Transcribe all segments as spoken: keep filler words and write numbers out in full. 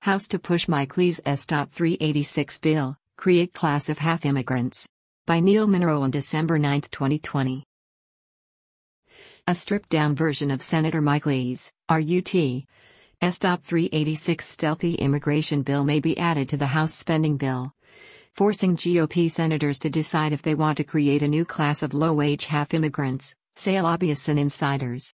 House to push Mike Lee's S three eighty-six bill, create class of half immigrants. By Neil Munro on December ninth, twenty twenty. A stripped-down version of Senator Mike Lee's, R U T, S three eighty-six stealthy immigration bill may be added to the House spending bill, forcing G O P senators to decide if they want to create a new class of low-wage half immigrants, say lobbyists and insiders.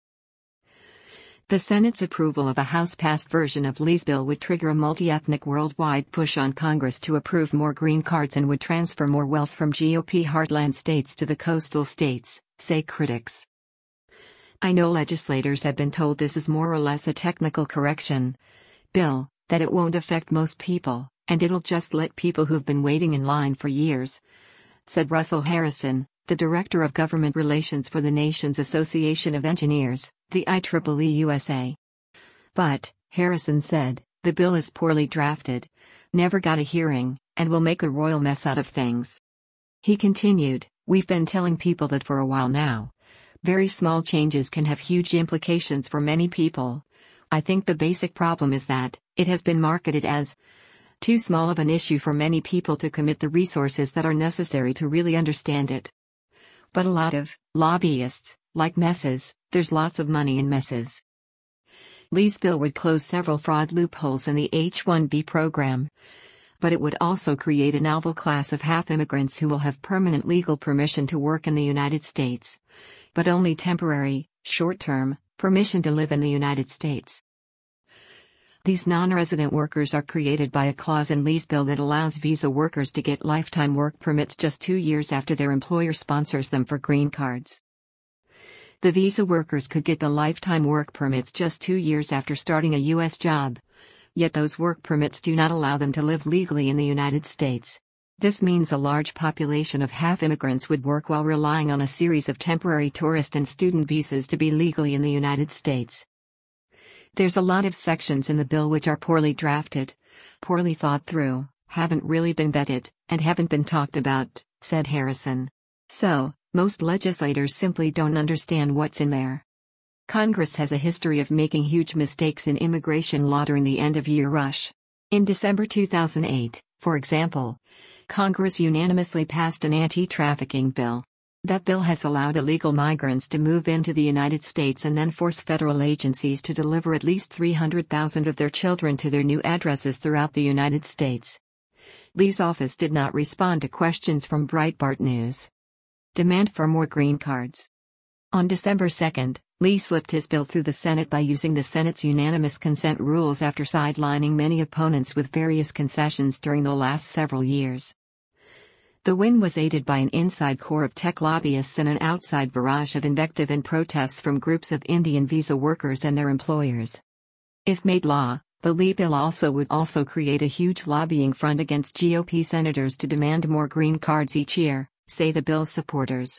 The Senate's approval of a House-passed version of Lee's bill would trigger a multi-ethnic worldwide push on Congress to approve more green cards and would transfer more wealth from G O P heartland states to the coastal states, say critics. I know legislators have been told this is more or less a technical correction bill, that it won't affect most people, and it'll just let people who've been waiting in line for years, said Russell Harrison, the Director of Government Relations for the nation's Association of Engineers, the I triple E U S A. But, Harrison said, the bill is poorly drafted, never got a hearing, and will make a royal mess out of things. He continued, we've been telling people that for a while now. Very small changes can have huge implications for many people. I think the basic problem is that it has been marketed as too small of an issue for many people to commit the resources that are necessary to really understand it. But a lot of lobbyists like messes. There's lots of money in messes. Lee's bill would close several fraud loopholes in the H one B program, but it would also create a novel class of half immigrants who will have permanent legal permission to work in the United States, but only temporary, short-term, permission to live in the United States. These non-resident workers are created by a clause in Lee's bill that allows visa workers to get lifetime work permits just two years after their employer sponsors them for green cards. The visa workers could get the lifetime work permits just two years after starting a U S job. Yet those work permits do not allow them to live legally in the United States. This means a large population of half immigrants would work while relying on a series of temporary tourist and student visas to be legally in the United States. There's a lot of sections in the bill which are poorly drafted, poorly thought through, haven't really been vetted, and haven't been talked about, said Harrison. So, most legislators simply don't understand what's in there. Congress has a history of making huge mistakes in immigration law during the end-of-year rush. In December two thousand eight, for example, Congress unanimously passed an anti-trafficking bill. That bill has allowed illegal migrants to move into the United States and then force federal agencies to deliver at least three hundred thousand of their children to their new addresses throughout the United States. Lee's office did not respond to questions from Breitbart News. Demand for more green cards. On December second, Lee slipped his bill through the Senate by using the Senate's unanimous consent rules after sidelining many opponents with various concessions during the last several years. The win was aided by an inside core of tech lobbyists and an outside barrage of invective and protests from groups of Indian visa workers and their employers. If made law, the Lee bill also would also create a huge lobbying front against G O P senators to demand more green cards each year, say the bill's supporters.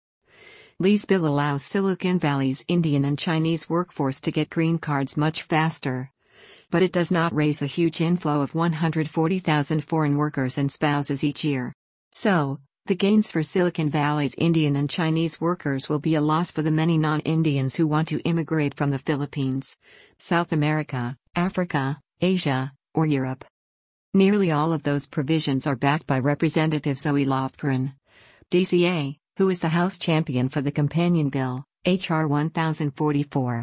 Lee's bill allows Silicon Valley's Indian and Chinese workforce to get green cards much faster. But it does not raise the huge inflow of one hundred forty thousand foreign workers and spouses each year. So, the gains for Silicon Valley's Indian and Chinese workers will be a loss for the many non-Indians who want to immigrate from the Philippines, South America, Africa, Asia, or Europe. Nearly all of those provisions are backed by Representative Zoe Lofgren, D C A, who is the House champion for the companion bill, H R one thousand forty-four.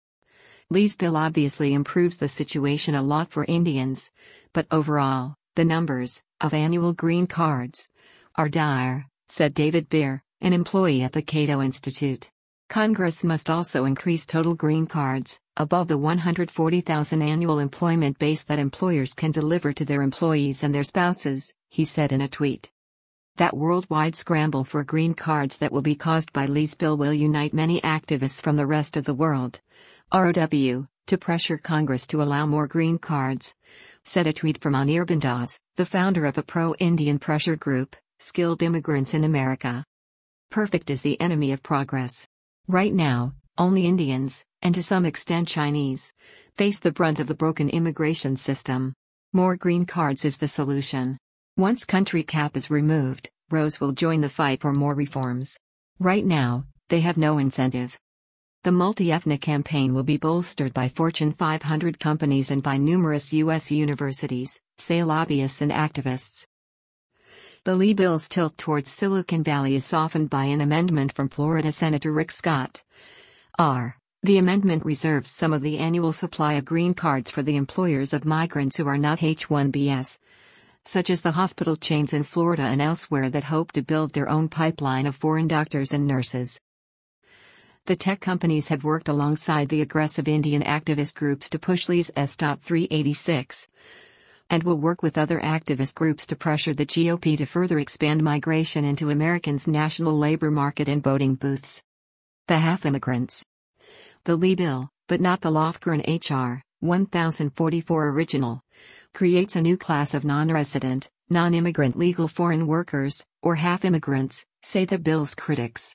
Lee's bill obviously improves the situation a lot for Indians, but overall, the numbers of annual green cards are dire, said David Beer, an employee at the Cato Institute. Congress must also increase total green cards, above the one hundred forty thousand annual employment base that employers can deliver to their employees and their spouses, he said in a tweet. That worldwide scramble for green cards that will be caused by Lee's bill will unite many activists from the rest of the world, R O W, to pressure Congress to allow more green cards, said a tweet from Anirban Das, the founder of a pro-Indian pressure group, Skilled Immigrants in America. Perfect is the enemy of progress. Right now, only Indians, and to some extent Chinese, face the brunt of the broken immigration system. More green cards is the solution. Once country cap is removed, Rose will join the fight for more reforms. Right now, they have no incentive. The multi-ethnic campaign will be bolstered by Fortune five hundred companies and by numerous U S universities, say lobbyists and activists. The Lee bill's tilt towards Silicon Valley is softened by an amendment from Florida Senator Rick Scott. R. The amendment reserves some of the annual supply of green cards for the employers of migrants who are not H one Bs, such as the hospital chains in Florida and elsewhere that hope to build their own pipeline of foreign doctors and nurses. The tech companies have worked alongside the aggressive Indian activist groups to push Lee's S three eighty-six, and will work with other activist groups to pressure the G O P to further expand migration into Americans' national labor market and voting booths. The half immigrants. The Lee bill, but not the Lofgren H R one thousand forty-four original, creates a new class of non-resident, non-immigrant legal foreign workers, or half immigrants, say the bill's critics.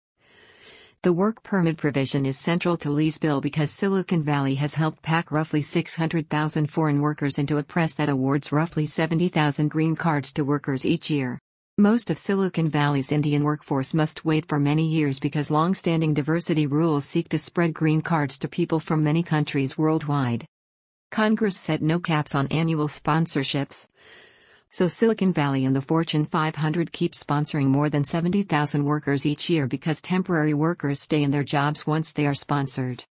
The work permit provision is central to Lee's bill because Silicon Valley has helped pack roughly six hundred thousand foreign workers into a press that awards roughly seventy thousand green cards to workers each year. Most of Silicon Valley's Indian workforce must wait for many years because long-standing diversity rules seek to spread green cards to people from many countries worldwide. Congress set no caps on annual sponsorships, so Silicon Valley and the Fortune five hundred keep sponsoring more than seventy thousand workers each year because temporary workers stay in their jobs once they are sponsored.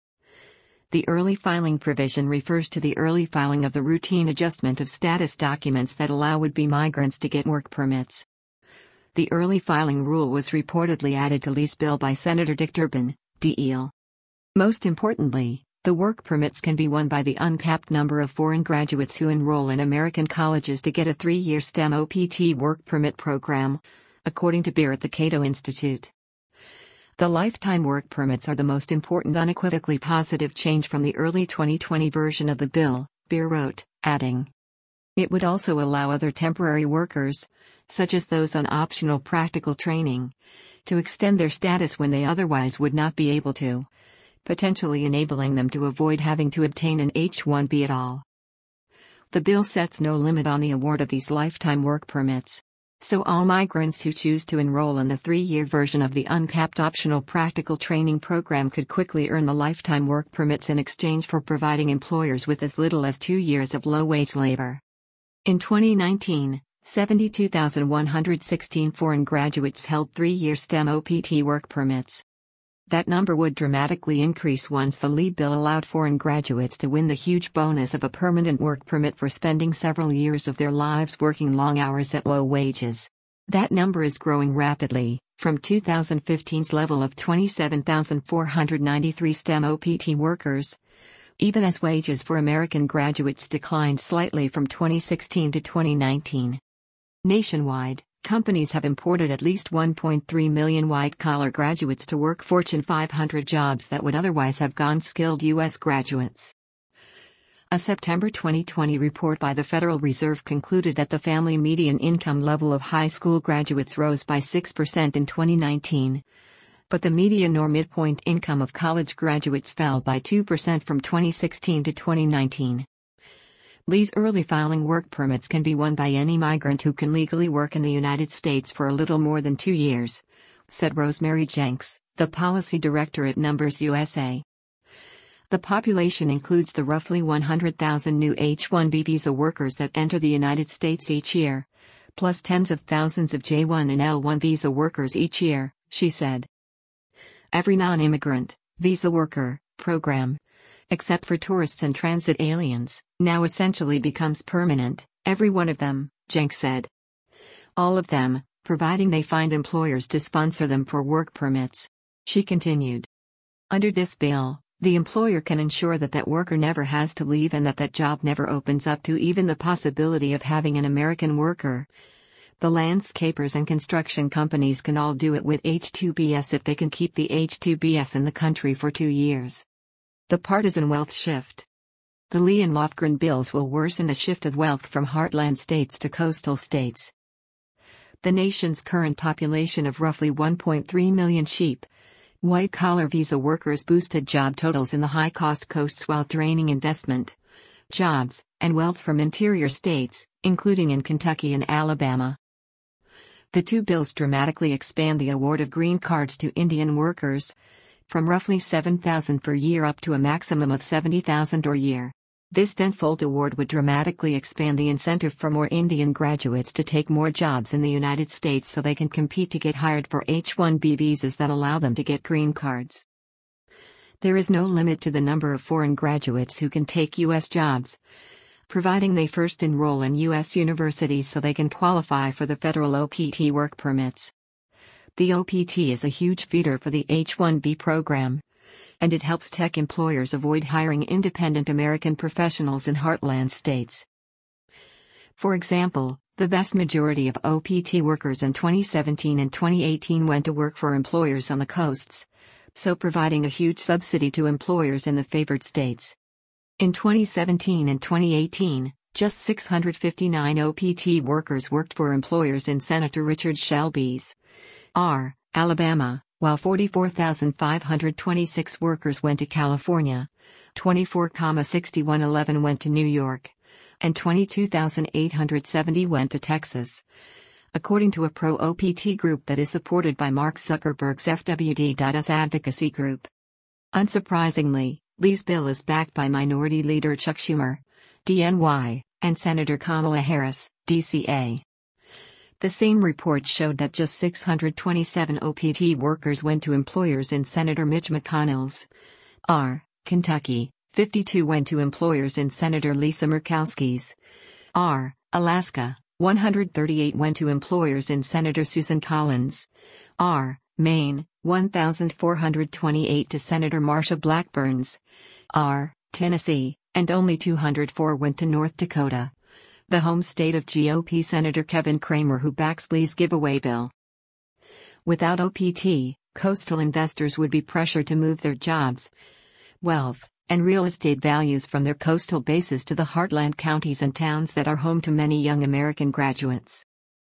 The early filing provision refers to the early filing of the routine adjustment of status documents that allow would-be migrants to get work permits. The early filing rule was reportedly added to Lee's bill by Senator Dick Durbin, D L. Most importantly, the work permits can be won by the uncapped number of foreign graduates who enroll in American colleges to get a three-year STEM O P T work permit program, according to Beer at the Cato Institute. The lifetime work permits are the most important unequivocally positive change from the early twenty twenty version of the bill, Beer wrote, adding. It would also allow other temporary workers, such as those on optional practical training, to extend their status when they otherwise would not be able to, potentially enabling them to avoid having to obtain an H one B at all. The bill sets no limit on the award of these lifetime work permits. So all migrants who choose to enroll in the three-year version of the uncapped optional practical training program could quickly earn the lifetime work permits in exchange for providing employers with as little as two years of low-wage labor. In twenty nineteen, seventy-two thousand one hundred sixteen foreign graduates held three-year STEM O P T work permits. That number would dramatically increase once the Lee bill allowed foreign graduates to win the huge bonus of a permanent work permit for spending several years of their lives working long hours at low wages. That number is growing rapidly, from two thousand fifteen's level of twenty-seven thousand four hundred ninety-three STEM O P T workers, even as wages for American graduates declined slightly from twenty sixteen to twenty nineteen. Nationwide, companies have imported at least one point three million white-collar graduates to work Fortune five hundred jobs that would otherwise have gone skilled U S graduates. A September twenty twenty report by the Federal Reserve concluded that the family median income level of high school graduates rose by six percent in twenty nineteen, but the median or midpoint income of college graduates fell by two percent from twenty sixteen to twenty nineteen. Lee's early filing work permits can be won by any migrant who can legally work in the United States for a little more than two years, said Rosemary Jenks, the policy director at Numbers U S A. The population includes the roughly one hundred thousand new H one B visa workers that enter the United States each year, plus tens of thousands of J one and L one visa workers each year, she said. Every non-immigrant, visa worker, program, except for tourists and transit aliens, now essentially becomes permanent, every one of them, Jenks said. All of them, providing they find employers to sponsor them for work permits. She continued. Under this bill, the employer can ensure that that worker never has to leave and that that job never opens up to even the possibility of having an American worker. The landscapers and construction companies can all do it with H two Bs if they can keep the H two Bs in the country for two years. The partisan wealth shift. The Lee and Lofgren bills will worsen the shift of wealth from heartland states to coastal states. The nation's current population of roughly one point three million sheep, white-collar visa workers boosted job totals in the high-cost coasts while draining investment, jobs, and wealth from interior states, including in Kentucky and Alabama. The two bills dramatically expand the award of green cards to Indian workers, from roughly seven thousand per year up to a maximum of seventy thousand per year. This tenfold award would dramatically expand the incentive for more Indian graduates to take more jobs in the United States so they can compete to get hired for H one B visas that allow them to get green cards. There is no limit to the number of foreign graduates who can take U S jobs, providing they first enroll in U S universities so they can qualify for the federal O P T work permits. The O P T is a huge feeder for the H one B program, and it helps tech employers avoid hiring independent American professionals in heartland states. For example, the vast majority of O P T workers in twenty seventeen and twenty eighteen went to work for employers on the coasts, so providing a huge subsidy to employers in the favored states. In twenty seventeen and twenty eighteen, just six hundred fifty-nine O P T workers worked for employers in Senator Richard Shelby's R. Alabama, while forty-four thousand five hundred twenty-six workers went to California, twenty-four thousand sixty-one eleven went to New York, and twenty-two thousand eight hundred seventy went to Texas, according to a pro-O P T group that is supported by Mark Zuckerberg's F W D.us advocacy group. Unsurprisingly, Lee's bill is backed by Minority Leader Chuck Schumer, D N Y, and Senator Kamala Harris, D C A. The same report showed that just six hundred twenty-seven O P T workers went to employers in Senator Mitch McConnell's R. Kentucky, fifty-two went to employers in Senator Lisa Murkowski's R. Alaska, one hundred thirty-eight went to employers in Senator Susan Collins' R. Maine, one thousand four hundred twenty-eight to Senator Marsha Blackburn's R. Tennessee, and only two hundred four went to North Dakota, the home state of G O P Senator Kevin Cramer, who backs Lee's giveaway bill. Without O P T, coastal investors would be pressured to move their jobs, wealth, and real estate values from their coastal bases to the heartland counties and towns that are home to many young American graduates.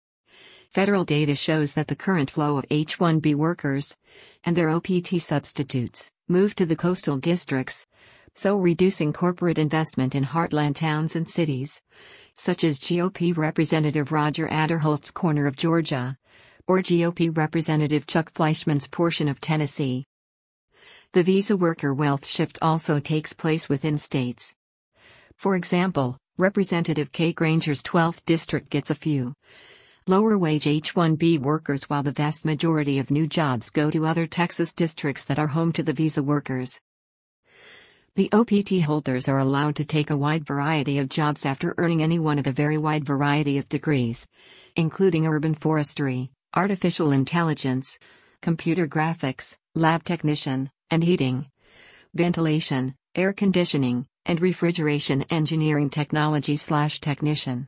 Federal data shows that the current flow of H one B workers, and their O P T substitutes, move to the coastal districts, so reducing corporate investment in heartland towns and cities, such as G O P Representative Roger Aderholt's corner of Georgia, or G O P Representative Chuck Fleischmann's portion of Tennessee. The visa worker wealth shift also takes place within states. For example, Representative Kay Granger's twelfth district gets a few lower-wage H one B workers, while the vast majority of new jobs go to other Texas districts that are home to the visa workers. The O P T holders are allowed to take a wide variety of jobs after earning any one of a very wide variety of degrees, including urban forestry, artificial intelligence, computer graphics, lab technician, and heating, ventilation, air conditioning, and refrigeration engineering technology slash technician.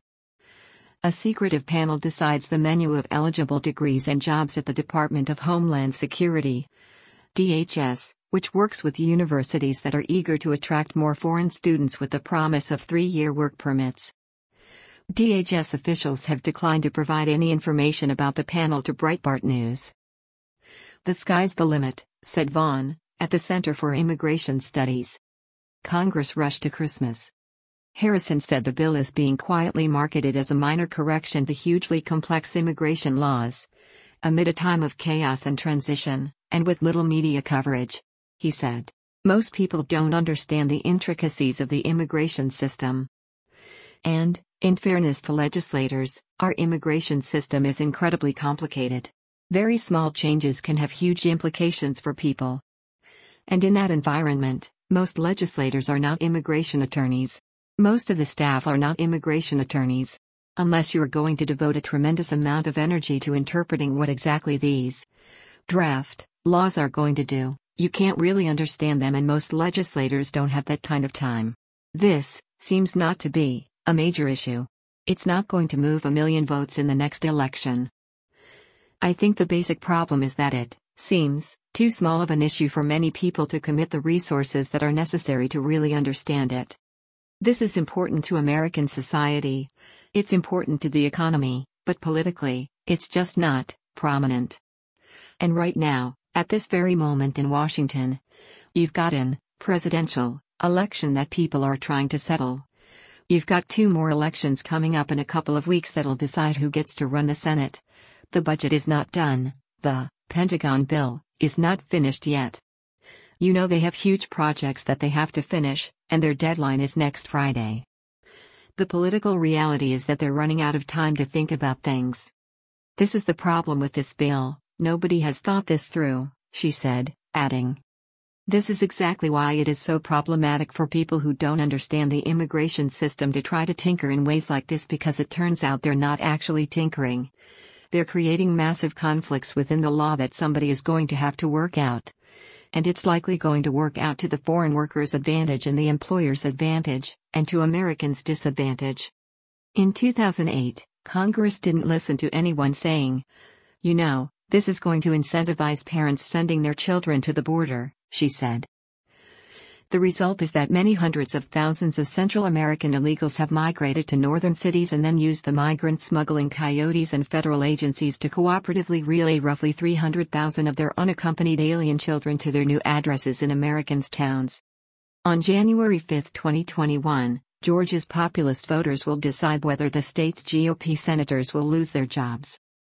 A secretive panel decides the menu of eligible degrees and jobs at the Department of Homeland Security, D H S, which works with universities that are eager to attract more foreign students with the promise of three-year work permits. D H S officials have declined to provide any information about the panel to Breitbart News. "The sky's the limit," said Vaughn, at the Center for Immigration Studies. Congress rushed to Christmas. Harrison said the bill is being quietly marketed as a minor correction to hugely complex immigration laws, amid a time of chaos and transition, and with little media coverage. He said, "Most people don't understand the intricacies of the immigration system. And, in fairness to legislators, our immigration system is incredibly complicated. Very small changes can have huge implications for people. And in that environment, most legislators are not immigration attorneys. Most of the staff are not immigration attorneys. Unless you are going to devote a tremendous amount of energy to interpreting what exactly these draft laws are going to do, you can't really understand them, and most legislators don't have that kind of time. This seems not to be a major issue. It's not going to move a million votes in the next election. I think the basic problem is that it seems too small of an issue for many people to commit the resources that are necessary to really understand it. This is important to American society. It's important to the economy, but politically, it's just not prominent. And right now, at this very moment in Washington, you've got an presidential election that people are trying to settle. You've got two more elections coming up in a couple of weeks that'll decide who gets to run the Senate. The budget is not done. The Pentagon bill is not finished yet. You know they have huge projects that they have to finish, and their deadline is next Friday. The political reality is that they're running out of time to think about things. This is the problem with this bill, nobody has thought this through, she said, adding. This is exactly why it is so problematic for people who don't understand the immigration system to try to tinker in ways like this, because it turns out they're not actually tinkering. They're creating massive conflicts within the law that somebody is going to have to work out. And it's likely going to work out to the foreign workers' advantage and the employer's advantage, and to Americans' disadvantage. In two thousand eight, Congress didn't listen to anyone saying, you know, this is going to incentivize parents sending their children to the border, she said. The result is that many hundreds of thousands of Central American illegals have migrated to northern cities and then used the migrant smuggling coyotes and federal agencies to cooperatively relay roughly three hundred thousand of their unaccompanied alien children to their new addresses in Americans' towns. On January fifth, twenty twenty-one, Georgia's populist voters will decide whether the state's G O P senators will lose their jobs.